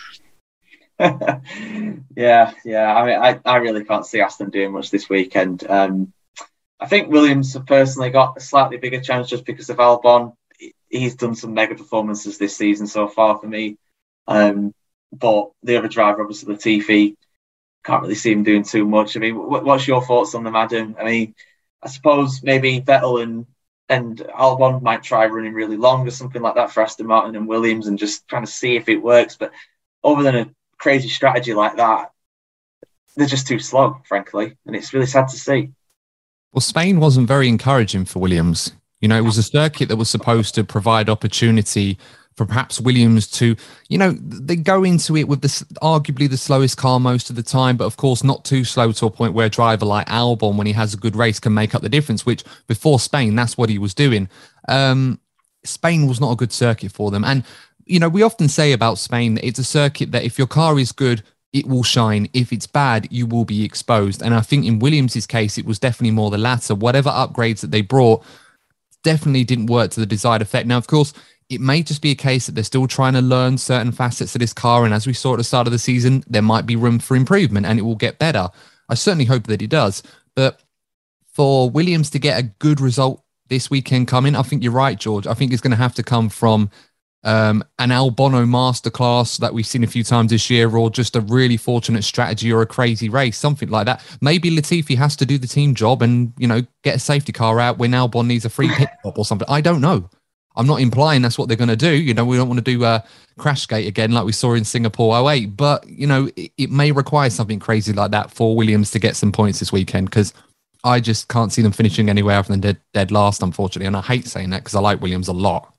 yeah, yeah. I mean, I, I really can't see Aston doing much this weekend. Um, I think Williams have personally got a slightly bigger chance just because of Albon. He's done some mega performances this season so far for me. Um, But the other driver, obviously Latifi, can't really see him doing too much. I mean, what's your thoughts on them, Adam? I mean, I suppose maybe Vettel and and Albon might try running really long or something like that for Aston Martin and Williams and just trying to see if it works. But other than a crazy strategy like that, they're just too slow, frankly, and it's really sad to see. Well, Spain wasn't very encouraging for Williams. You know, it was a circuit that was supposed to provide opportunity for perhaps Williams to, you know, they go into it with this arguably the slowest car most of the time, but of course not too slow to a point where a driver like Albon, when he has a good race, can make up the difference, which before Spain, that's what he was doing. Um, Spain was not a good circuit for them. And, you know, we often say about Spain that it's a circuit that if your car is good, it will shine. If it's bad, you will be exposed. And I think in Williams's case, it was definitely more the latter. Whatever upgrades that they brought definitely didn't work to the desired effect. Now, of course, it may just be a case that they're still trying to learn certain facets of this car. And as we saw at the start of the season, there might be room for improvement and it will get better. I certainly hope that it does. But for Williams to get a good result this weekend coming, I think you're right, George. I think it's going to have to come from um, an Albon masterclass that we've seen a few times this year, or just a really fortunate strategy or a crazy race, something like that. Maybe Latifi has to do the team job and, you know, get a safety car out when Albon needs a free pit stop or something. I don't know. I'm not implying that's what they're going to do. You know, we don't want to do a Crashgate again like we saw in Singapore oh eight, but, you know, it, it may require something crazy like that for Williams to get some points this weekend, because I just can't see them finishing anywhere other than dead, dead last, unfortunately. And I hate saying that because I like Williams a lot.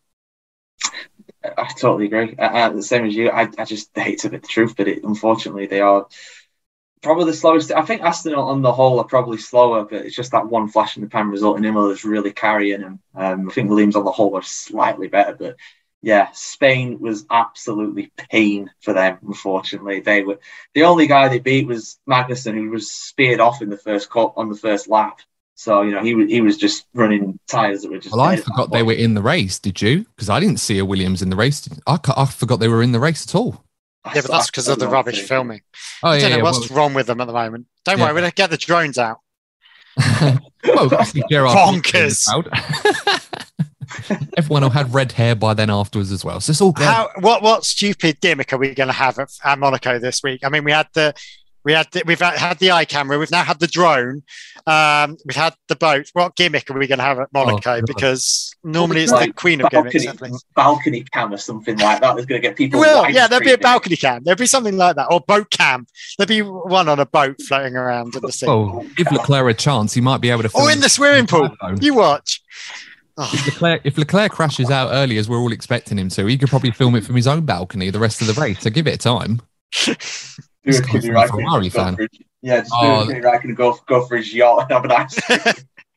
I totally agree. I, I, the same as you. I, I just hate to admit the truth, but it, unfortunately, they are probably the slowest. I think Aston on the whole are probably slower, but it's just that one flash in the pan result in Imola that's really carrying them. Um, I think Williams on the whole are slightly better, but yeah, Spain was absolutely pain for them. Unfortunately, they were the only guy they beat was Magnussen, who was speared off in the first cut on the first lap. So, you know, he was he was just running tyres that were just... Well, I forgot they were in the race, did you? Because I didn't see a Williams in the race. I, I forgot they were in the race at all. Yeah, but that's because of the rubbish too. filming. Oh, I yeah, don't know yeah, what's well, wrong with them at the moment. Don't yeah. worry, we're going to get the drones out. Well, Gerard bonkers. Everyone will have red hair by then afterwards as well. So it's all good. How, what what stupid gimmick are we going to have at, at Monaco this week? I mean, we had the we had the, we've had, had the eye camera. We've now had the drone. Um, we've had the boat. What gimmick are we going to have at Monaco? Oh, because normally it's like the queen of balcony, gimmicks. Balcony cam or something like that. That's going to get people. Will, yeah, there'll be a balcony cam. There'll be something like that, or boat cam. There'll be one on a boat floating around in the sea. Well, give Leclerc a chance. He might be able to. Or in the swimming pool. You watch. Oh. If, Leclerc, if Leclerc crashes out early, as we're all expecting him to, he could probably film it from his own balcony the rest of the race. So give it time. Do a Kimi Räikkönen, Ferrari fan. His, yeah, just oh, do a Kimi Räikkönen and go, go for his yacht and have a nice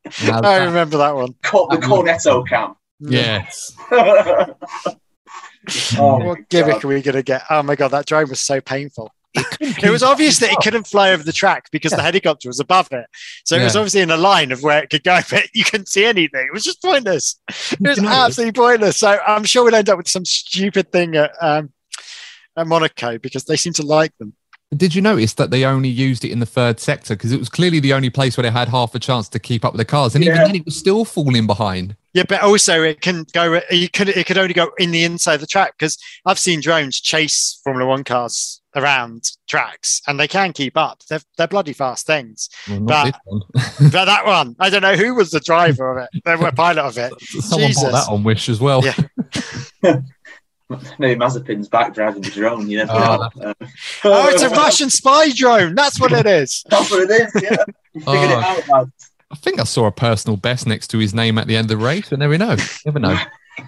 Now, I that- remember that one. Cor- the Cornetto cam. Yes. oh What my gimmick God. are we going to get? Oh my God, that drone was so painful. It was obvious that it couldn't fly over the track because Yeah. the helicopter was above it. So it was Yeah. obviously in a line of where it could go, but you couldn't see anything. It was just pointless. It was you know- absolutely pointless. So I'm sure we'll end up with some stupid thing at, um, at Monaco because they seem to like them. Did you notice that they only used it in the third sector? Because it was clearly the only place where they had half a chance to keep up with the cars. And even Yeah. then, it was still falling behind. Yeah, but also it can go. You could it could only go in the inside of the track because I've seen drones chase Formula One cars around tracks, and they can keep up. They're they're bloody fast things. Well, not But- this one. But that one, I don't know who was the driver of it, the pilot of it. Someone Jesus. bought that on Wish as well. Yeah. Maybe Mazepin's back driving the drone. You never Oh, know. Uh, Oh, it's a Russian spy drone. That's what it is. That's what it is. Yeah, you figured Oh. it out, lads. I think I saw a personal best next to his name at the end of the race, but never know. Never know.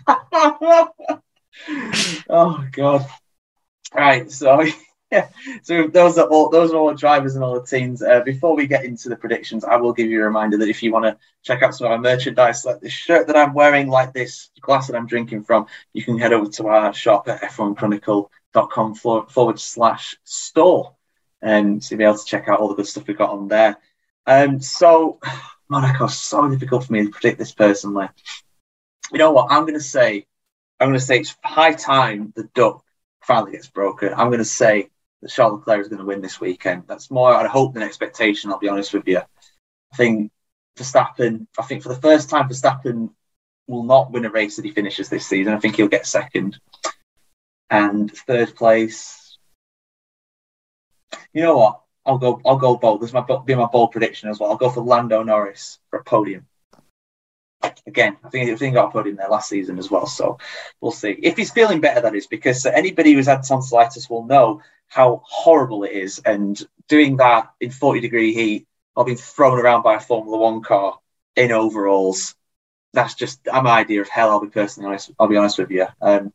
oh God! Right, so yeah, so those are all those are all the drivers and all the teams. Uh, before we get into the predictions, I will give you a reminder that if you want to check out some of our merchandise, like this shirt that I'm wearing, like this glass that I'm drinking from, you can head over to our shop at f one chronicle dot com forward, forward slash store, and to be able to check out all the good stuff we've got on there. Um, so Monaco's so difficult for me to predict this personally. You know what? I'm going to say, I'm going to say it's high time the duck finally gets broken. I'm going to say that Charles Leclerc is going to win this weekend. That's more, I hope, than expectation. I'll be honest with you. I think Verstappen. I think for the first time, Verstappen will not win a race that he finishes this season. I think he'll get second and third place. You know what? I'll go. I'll go bold. This might be my bold prediction as well. I'll go for Lando Norris for a podium. Again, I think I think he got a podium there last season as well. So we'll see if he's feeling better. That is because anybody who's had tonsillitis will know how horrible it is, and doing that in forty degree heat or being thrown around by a Formula One car in overalls. That's just my idea of hell. I'll be personally honest. I'll be honest with you. Um,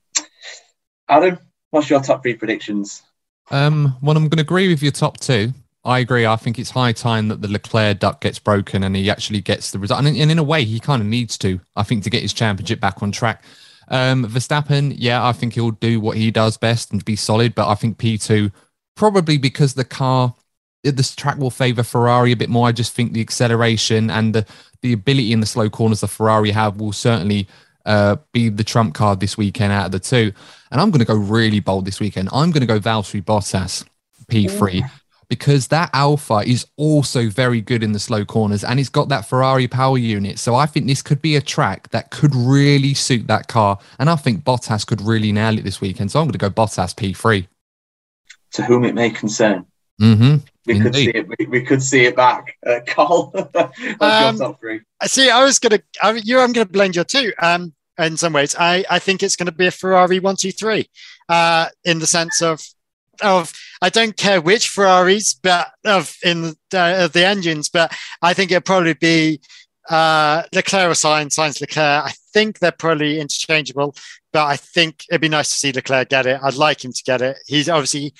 Adam, what's your top three predictions? Um, well, I'm going to agree with your top two. I agree. I think it's high time that the Leclerc duck gets broken and he actually gets the result. And in, and in a way, he kind of needs to, I think, to get his championship back on track. Um, Verstappen, yeah, I think he'll do what he does best and be solid. But I think P two, probably because the car, this track will favour Ferrari a bit more. I just think the acceleration and the, the ability in the slow corners the Ferrari have will certainly uh, be the trump card this weekend out of the two. And I'm going to go really bold this weekend. I'm going to go Valtteri Bottas, P three. Ooh. Because that Alpha is also very good in the slow corners and it's got that Ferrari power unit. So I think this could be a track that could really suit that car. And I think Bottas could really nail it this weekend. So I'm going to go Bottas P three. To whom it may concern. Mm-hmm. We Indeed. could see it. We, we could see it back. Uh, Carl, what's um, your top three? See, I was going to, I, you, I'm going to blend your two. Um, in some ways, I, I think it's going to be a Ferrari one, two, three. Uh, in the sense of, of I don't care which Ferraris, but of in the, uh, of the engines, but I think it'll probably be uh, Leclerc or Sainz, Sainz Leclerc. I think they're probably interchangeable, but I think it'd be nice to see Leclerc get it. I'd like him to get it. He's obviously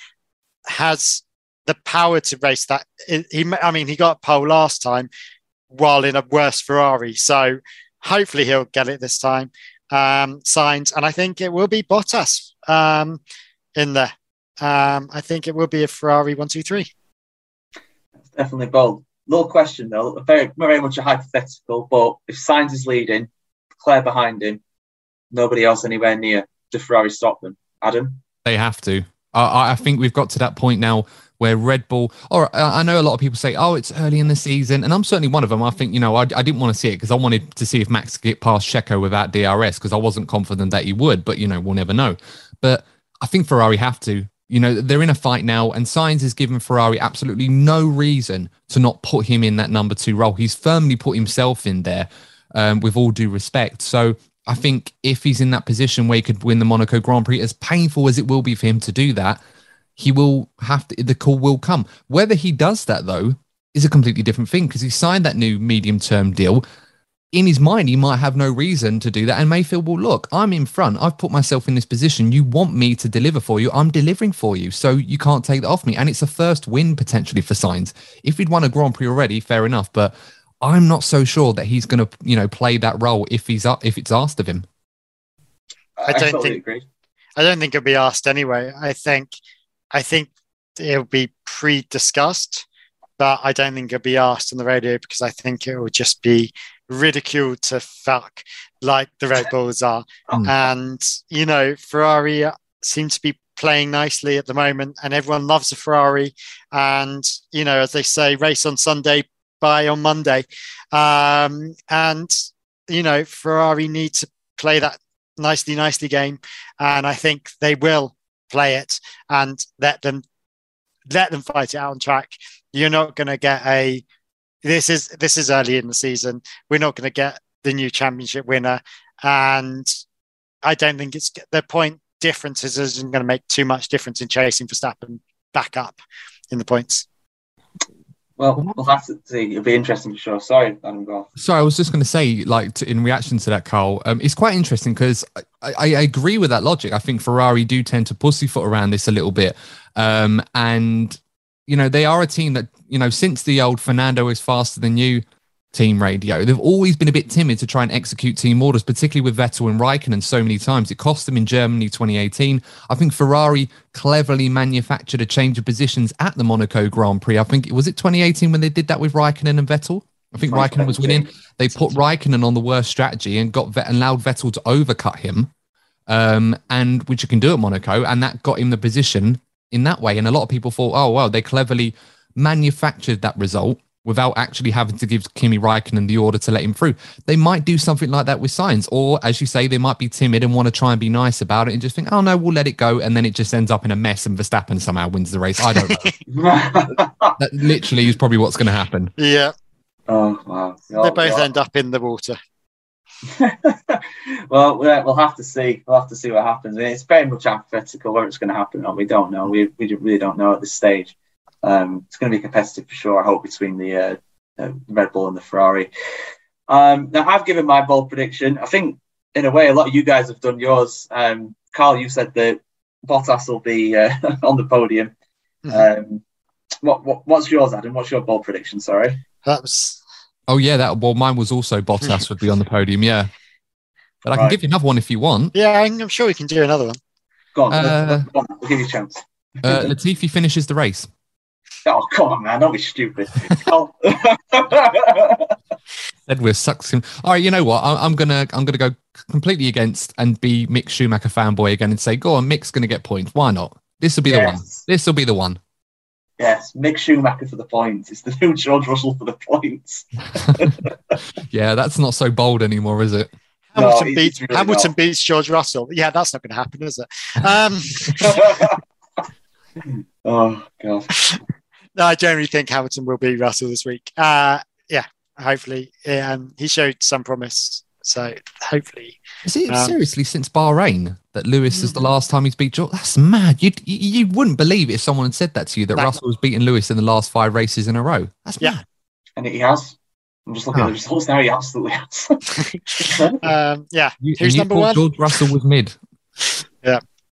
has the power to race that. He, I mean, he got pole last time while in a worse Ferrari, so hopefully he'll get it this time. Um, Sainz, and I think it will be Bottas um, in there. Um, I think it will be a Ferrari one, two, three. That's definitely bold. Little question though, very, very much a hypothetical. But if Sainz is leading, Leclerc behind him, nobody else anywhere near, does Ferrari stop them? Adam, they have to. I, I think we've got to that point now where Red Bull, or I know a lot of people say, "Oh, it's early in the season," and I'm certainly one of them. I think you know, I, I didn't want to see it because I wanted to see if Max could get past Checo without D R S because I wasn't confident that he would. But you know, we'll never know. But I think Ferrari have to. You know, they're in a fight now, and Sainz has given Ferrari absolutely no reason to not put him in that number two role. He's firmly put himself in there, um, with all due respect. So I think if he's in that position where he could win the Monaco Grand Prix, as painful as it will be for him to do that, he will have to, the call will come. Whether he does that, though, is a completely different thing because he signed that new medium-term deal. In his mind, he might have no reason to do that and may feel, well, look, I'm in front. I've put myself in this position. You want me to deliver for you. I'm delivering for you. So you can't take that off me. And it's a first win potentially for Sainz. If he'd won a Grand Prix already, fair enough. But I'm not so sure that he's going to, you know, play that role if he's up, if it's asked of him. I don't I totally think. agree. I don't think it'll be asked anyway. I think. I think it'll be pre-discussed, but I don't think it'll be asked on the radio because I think it will just be ridiculed to fuck like the Red Bulls are. Mm. And, you know, Ferrari seem to be playing nicely at the moment and everyone loves a Ferrari. And, you know, as they say, race on Sunday, buy on Monday. Um, and, you know, Ferrari need to play that nicely, nicely game. And I think they will play it and let them let them fight it out on track. You're not going to get a this is this is early in the season. We're not going to get the new championship winner, and I don't think it's the point differences isn't going to make too much difference in chasing Verstappen back up in the points. Well, we'll have to see. It'll be interesting for sure. Sorry, Adam, go on. So I was just going to say, like, to, in reaction to that, Carl, um, it's quite interesting because I, I, I agree with that logic. I think Ferrari do tend to pussyfoot around this a little bit. Um, and, you know, they are a team that, you know, since the old Fernando is faster than you team radio, they've always been a bit timid to try and execute team orders, particularly with Vettel and Raikkonen so many times. It cost them in Germany twenty eighteen. I think Ferrari cleverly manufactured a change of positions at the Monaco Grand Prix. I think, was it twenty eighteen when they did that with Raikkonen and Vettel? I think Raikkonen was winning. They put Raikkonen on the worst strategy and got Vet- allowed Vettel to overcut him, um, and which you can do at Monaco, and that got him the position in that way. And a lot of people thought, oh, well, they cleverly manufactured that result without actually having to give Kimi Raikkonen the order to let him through. They might do something like that with Sainz, or as you say, they might be timid and want to try and be nice about it and just think, oh no, we'll let it go. And then it just ends up in a mess and Verstappen somehow wins the race. I don't know. That literally is probably what's going to happen. Yeah. Oh, wow. They both end up in the water. Well, we'll have to see. We'll have to see what happens. I mean, it's very much hypothetical whether it's going to happen or we don't know. We, we really don't know at this stage. Um, it's going to be competitive for sure, I hope, between the uh, uh, Red Bull and the Ferrari. Um, now, I've given my bold prediction. I think, in a way, a lot of you guys have done yours. Um, Carl, you said that Bottas will be uh, on the podium. Mm-hmm. Um, what, what What's yours, Adam? What's your bold prediction? Sorry. That was... Oh, yeah. That Well, mine was also Bottas would be on the podium, yeah. But I can right. give you another one if you want. Yeah, I'm sure we can do another one. Go on. Uh, go on. We'll give you a chance. uh, Latifi finishes the race. Oh, come on, man. Don't be stupid. Edward sucks him. All right, you know what? I, I'm gonna I'm gonna go completely against and be Mick Schumacher fanboy again and say, go on, Mick's gonna get points. Why not? This will be yes. the one. This will be the one. Yes, Mick Schumacher for the points. It's the new George Russell for the points. Yeah, that's not so bold anymore, is it? Hamilton no, beats really Hamilton not. beats George Russell. Yeah, that's not going to happen, is it? Um, oh God. No, I generally think Hamilton will beat Russell this week. Uh, yeah, hopefully. Um, he showed some promise, so hopefully. Is it um, seriously since Bahrain that Lewis mm-hmm. is the last time he's beat George? That's mad. You'd, you you wouldn't believe it if someone had said that to you, that no. Russell was beating Lewis in the last five races in a row. That's yeah. mad. And he has. I'm just looking oh. at the results now. He absolutely has. um, yeah. You, Who's you number one? George Russell was mid. Yeah.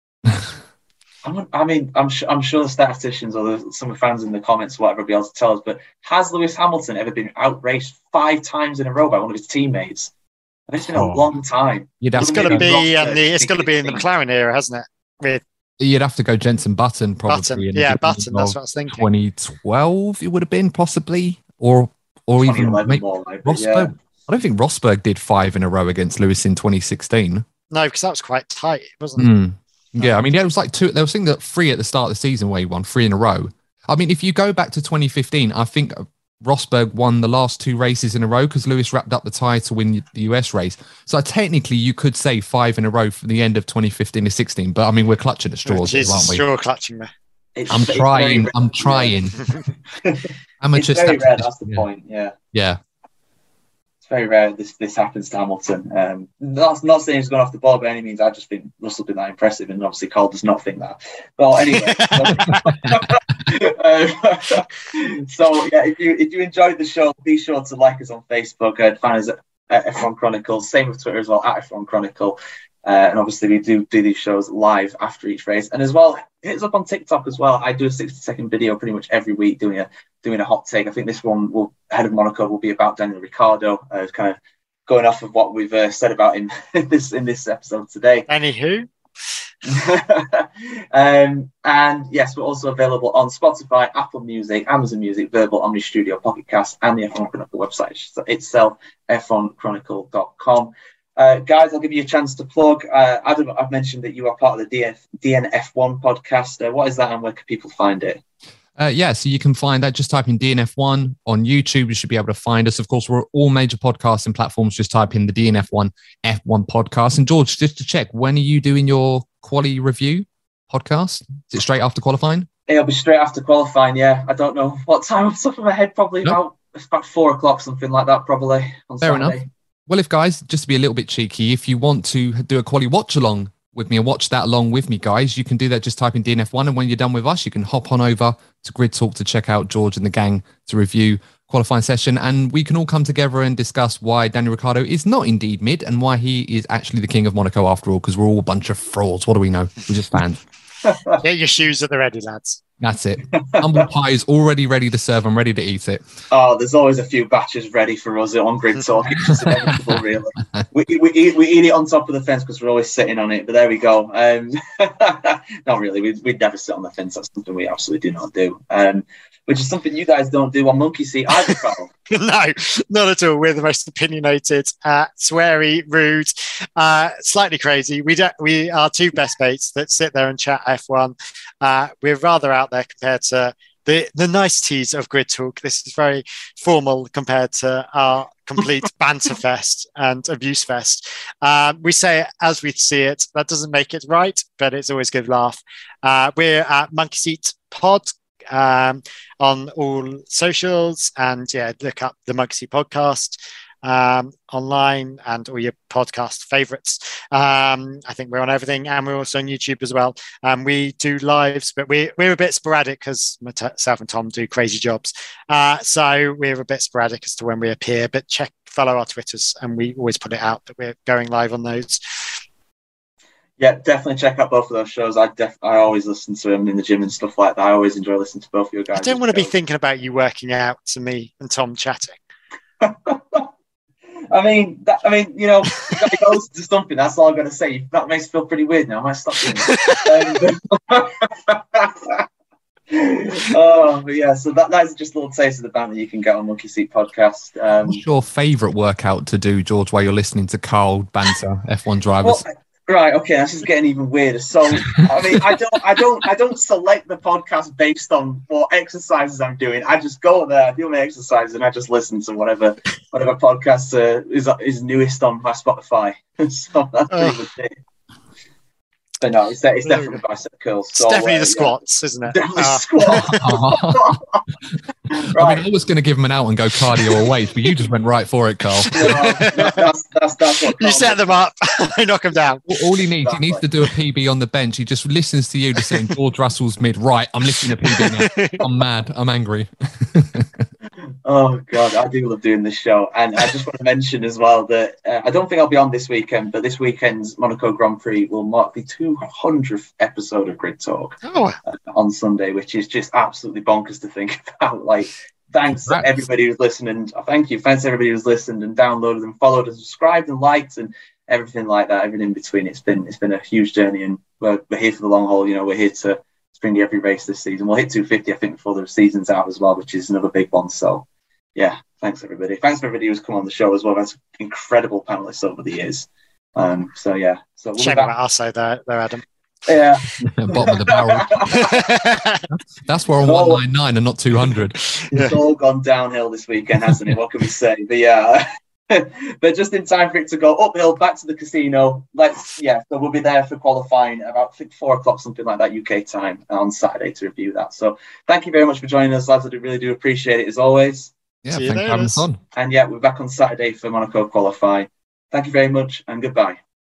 I mean, I'm sure, I'm sure the statisticians or the, some of the fans in the comments, whatever, will be able to tell us. But has Lewis Hamilton ever been outraced five times in a row by one of his teammates? And it's been oh. a long time. You'd have it's going to be, um, the, it's going to be in the McLaren era, hasn't it? With You'd have to go Jenson Button, probably. Button. Yeah, Button. That's what I was thinking. twenty twelve, it would have been possibly, or or even maybe more, like, Rosberg. Yeah. I don't think Rosberg did five in a row against Lewis in twenty sixteen. No, because that was quite tight, wasn't it? Mm. Yeah, I mean, yeah, it was like two. They were saying that three at the start of the season where he won three in a row. I mean, if you go back to twenty fifteen, I think Rosberg won the last two races in a row because Lewis wrapped up the tie to win the U S race. So technically, you could say five in a row from the end of twenty fifteen to sixteen. But I mean, we're clutching at straws, Jesus, aren't we? Straw clutching me. It's, I'm it's trying. I'm trying. Amateur it's very rare. That's the yeah. point. Yeah. Yeah. It's very rare this this happens to Hamilton. Um, not not saying he's gone off the ball by any means. I just think Russell's been that impressive, and obviously Cole does not think that. Well, anyway. um, so yeah, if you if you enjoyed the show, be sure to like us on Facebook and find us at, at F one Chronicles. Same with Twitter as well, at F one Chronicle. Uh, and obviously we do do these shows live after each race. And as well, hit us up on TikTok as well. I do a sixty second video pretty much every week doing a doing a hot take. I think this one will ahead of Monaco will be about Daniel Ricciardo, uh, kind of going off of what we've uh, said about him in this in this episode today. Anywho. um, and yes, we're also available on Spotify, Apple Music, Amazon Music, Verbal, Omni Studio, Pocket Cast, and the F one Chronicle website itself, f one chronicle dot com. Uh, guys, I'll give you a chance to plug. Uh, Adam, I've mentioned that you are part of the D F, D N F one podcast. Uh, what is that, and where can people find it? Uh, yeah, so you can find that. Just type in D N F one on YouTube. You should be able to find us. Of course, we're all major podcasting platforms. Just type in the D N F one F one podcast. And George, just to check, when are you doing your quali review podcast? Is it straight after qualifying? It'll be straight after qualifying, yeah. I don't know what time off the top of my head, probably nope. about, about four o'clock, something like that, probably. On Fair Saturday. enough. Well, if guys, just to be a little bit cheeky, if you want to do a quali watch along with me and watch that along with me, guys, you can do that. Just type in D N F one. And when you're done with us, you can hop on over to Grid Talk to check out George and the gang to review qualifying session. And we can all come together and discuss why Daniel Ricciardo is not indeed mid and why he is actually the king of Monaco after all, because we're all a bunch of frauds. What do we know? We're just fans. Get your shoes at the ready, lads. That's it. Humble pie is already ready to serve. I'm ready to eat it. Oh, there's always a few batches ready for us on Grid Talk. It's just inevitable, really. We, we, eat, we eat it on top of the fence because we're always sitting on it. But there we go. Um, not really. We'd, we'd never sit on the fence. That's something we absolutely do not do. Um, which is something you guys don't do on Monkey Seat either, Carl. No, not at all. We're the most opinionated, uh, sweary, rude, uh, slightly crazy. We don't. We are two best mates that sit there and chat F one. Uh, we're rather out there compared to the the niceties of Grid Talk. This is very formal compared to our complete banter fest and abuse fest. Um, we say it as we see it. That doesn't make it right, but it's always a good laugh. Uh, we're at Monkey Seat Pod. Um, on all socials, and yeah, look up the Monkey Seat podcast um, online and all your podcast favorites. Um, I think we're on everything, and we're also on YouTube as well. Um, we do lives, but we, we're a bit sporadic because myself and Tom do crazy jobs. Uh, so we're a bit sporadic as to when we appear, but check, follow our Twitters, and we always put it out that we're going live on those. Yeah, definitely check out both of those shows. I def- I always listen to them in the gym and stuff like that. I always enjoy listening to both of you guys. I don't want to be thinking about you working out to me and Tom chatting. I mean, that, I mean, you know, you got to go to something. That's all I'm going to say. That makes me feel pretty weird now. I might stop doing it. Oh, but yeah. So that, that is just a little taste of the banter you can get on Monkey Seat Podcast. Um, What's your favourite workout to do, George, while you're listening to Carl banter F one drivers? Well, right, okay, that's just getting even weirder. So, I mean, I don't, I don't, I don't select the podcast based on what exercises I'm doing. I just go there, I do my exercises, and I just listen to whatever, whatever podcast uh, is is newest on my Spotify. So that's pretty much it. But no, it's, it's definitely bicep curls. It's so, definitely uh, the squats, yeah. Isn't it? Definitely uh, squats. Right. I mean, I was going to give him an out and go cardio or weight, but you just went right for it, Carl. No, that's, that's, that's, that's what you set them up, I knock them down. All he needs, exactly. he needs to do a P B on the bench. He just listens to you just saying, George Russell's mid. Right, I'm lifting a P B now. I'm mad. I'm angry. Oh, God, I do love doing this show. And I just want to mention as well that uh, I don't think I'll be on this weekend, but this weekend's Monaco Grand Prix will mark the two hundredth episode of Grid Talk oh. uh, on Sunday, which is just absolutely bonkers to think about. Like, thanks to everybody who's listened. Oh, thank you. Thanks to everybody who's listened and downloaded and followed and subscribed and liked and everything like that, everything in between. It's been it's been a huge journey, and we're, we're here for the long haul. You know, we're here to bring you every race this season. We'll hit two fifty, I think, before the season's out as well, which is another big one. So, yeah, thanks, everybody. Thanks for everybody who's come on the show as well. That's incredible panelists over the years. Um, so, yeah. So we'll Shame about us, though, there, Adam. Yeah. Bottom of the barrel. That's where I'm one ninety-nine and not two hundred. It's all gone downhill this weekend, hasn't it? What can we say? But yeah, but just in time for it to go uphill back to the casino. Let's yeah. So we'll be there for qualifying about I think four o'clock, something like that U K time on Saturday to review that. So thank you very much for joining us, lads. I do really do appreciate it as always. Yeah, thanks for having us on. And yeah, we're back on Saturday for Monaco qualify. Thank you very much and goodbye.